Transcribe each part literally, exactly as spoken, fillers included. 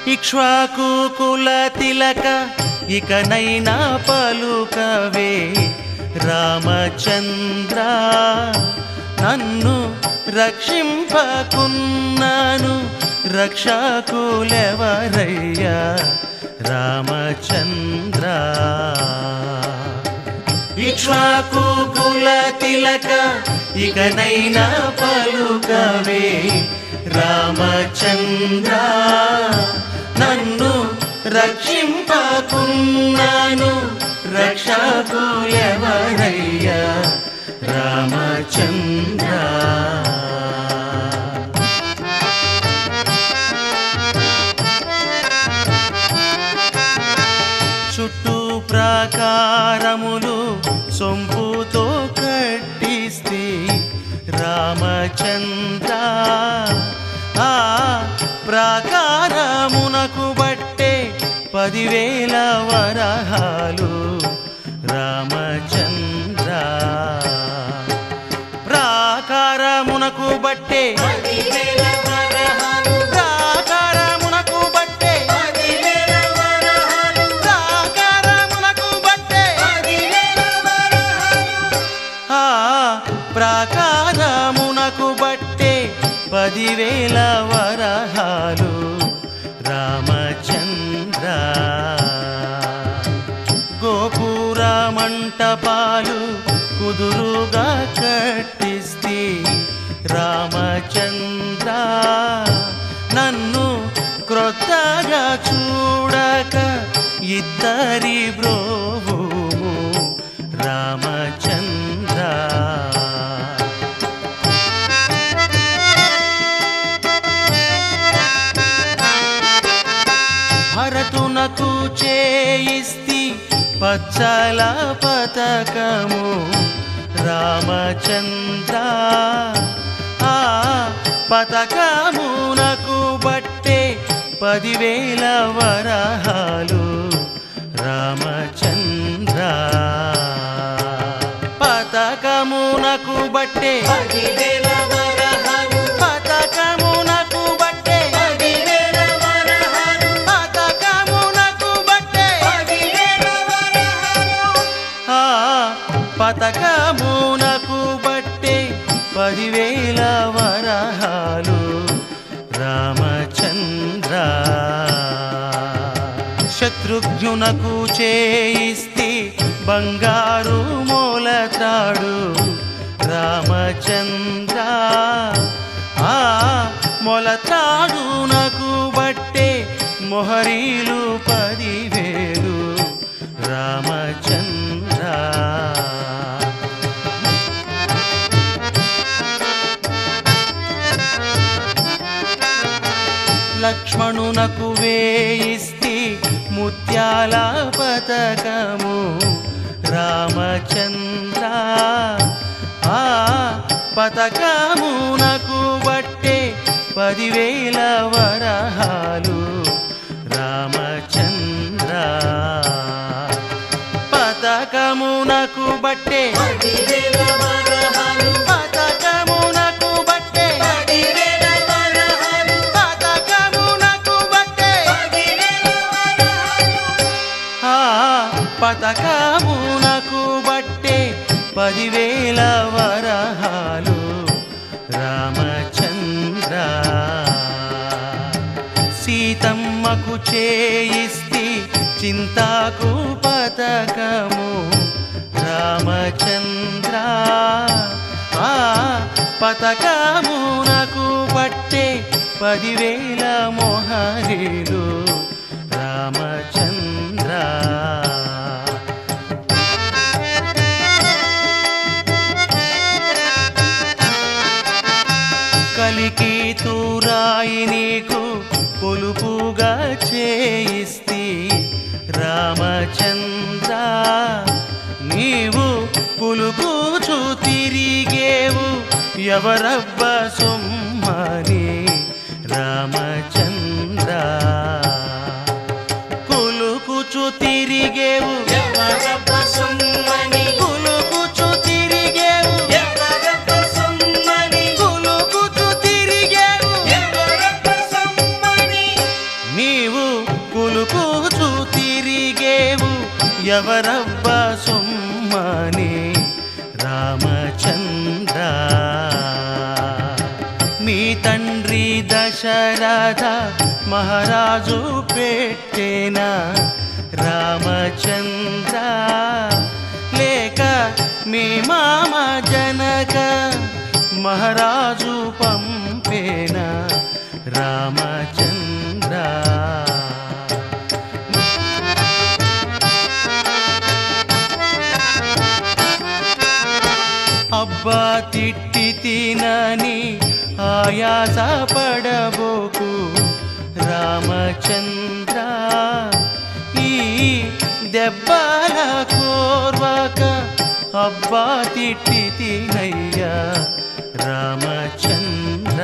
ఇక్ష్వాకు కుల తిలక ఇకనైనా పలుకవే రామచంద్ర నన్ను రక్షింపకున్నాను రక్షకులెవరయ్యా రామచంద్ర ఇక్ష్వాకు కుల తిలక ఇకనైనా పలుకవే రామచంద్ర నన్ను రక్షింపకున్నాను రక్షకులెవరయ్యా రామచంద్ర చుట్టూ ప్రాకారములు సొంపుతో కట్టిస్తే రామచంద్ర ఆ ప్రాకారమునకు బట్టే పదివేల వరహాలు రామచంద్ర ప్రాకారమునకు బట్టే ప్రాకారమునకు బట్టే ప్రాకారమునకు బట్టే ఆ ప్రాకారమునకు బట్టే పదివేల వరహాలు రామచంద్ర గోపుర మంటపాలు కుదురుగా కట్టిస్తే రామచంద్ర నన్ను క్రొత్తగా చూడక ఇద్దరి బ్రోవుము రామచంద్ర భరతునకు చేయిస్తి పచ్చల పతకము రామచంద్ర ఆ పతకమునకు బట్టే పదివేల వరహాలు రామచంద్ర పతకమునకు బట్టే పదివేల వరహాలు పతకమునకు బట్టే పదివేల వరహాలు పతకమునకు బట్టే పదివేల వరహాలు ఆ పతకమునకు బట్టే పదివేల వరహాలు రామచంద్ర శత్రుఘ్నునకు చేయిస్తే బంగారు మూలతాడు రామచంద్ర ఆ మొలతాడునకు బట్టే మొహరీలు పదివేలు రామచంద్ర లక్ష్మణునకు వేయిస్తి ముత్యాల పతకము రామచంద్ర ఆ పతకమునకు బట్టే పదివేల వరహాలు రామచంద్ర పతకమునకు బట్టే పదివేల వరహాలు పతకమునకు బట్టే పదివేల వరహాలు పతకమునకు బట్టే పదివేల వరహాలు ఆ పతకమునకు బట్టే పదివేల వరహాలు రామచంద్ర సీతమ్మకు చేయిస్తి చింతాకు పతకము రామచంద్ర ఆ పతకమునకు బట్టే పదివేల మొహరీలు రామచంద్ర కలికి తూరాయి నీకు కొలుపుగా చేయిస్తి రామచంద్ర నీవు కులుకుచు తిరిగేవు ఎవరబ్బ సొమ్మని రామచంద్ర కులుకుచు తిరిగేవు ఎవరబ్బ సొమ్మని కులుకుచు తిరిగేవు ఎవరబ్బ సొమ్మని కులుకుచు తిరిగేవు ఎవరబ్బ సొమ్మని నీవు ఎవరబ్బ సుమ్మని రామచంద్ర మీ తండ్రి దశరథ మహారాజు పెట్టేన రామచంద్ర లేక మీ మామ జనక మహారాజు పంపేన రామచంద్ర అబ్బా తిట్టి తినని ఆయాస పడబోకు రామచంద్ర ఈ దెబ్బల కోర్వక అబ్బా తిట్టి తినయ్యా రామచంద్ర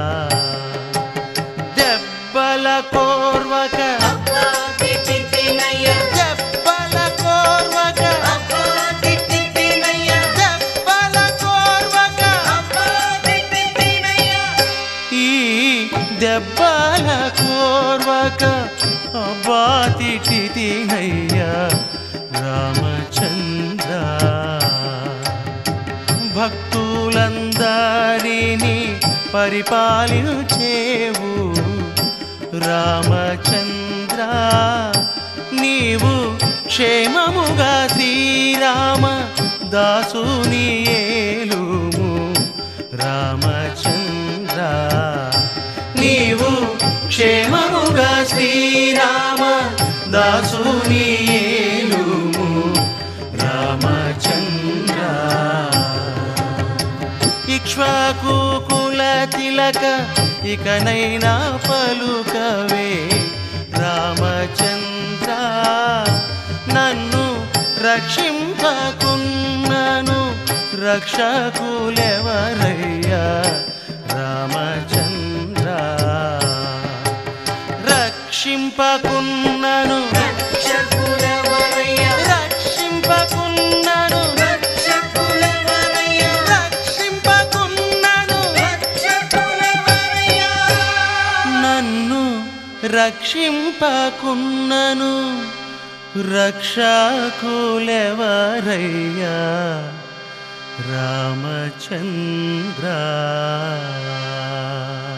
దెబ్బల కోర్వక దెబ్బల కోర్వక దెబ్బల కోర్వక ఈ దెబ్బల కోర్వక అబ్బా తిట్టి తినయ్యా రామచంద్ర భక్తులందరినీ పరిపాలించేవు రామచంద్ర నీవు క్షేమముగా శ్రీరామ దాసుని ఏలుము రామచంద్ర నీవు క్షేమముగా శ్రీరామ దాసుని ఏలుము రామచంద్ర ఇక్ష్వాకు కుల తిలక ఇకనైనా పలుకవే రామచంద్ర నన్ను రక్షింపకున్నను రక్షకులెవరయ్యా రామచంద్ర రక్షింపకున్నను రక్షింపకున్నను నన్ను రక్షింపకున్నను రక్షకులెవరయ్యా రామచంద్ర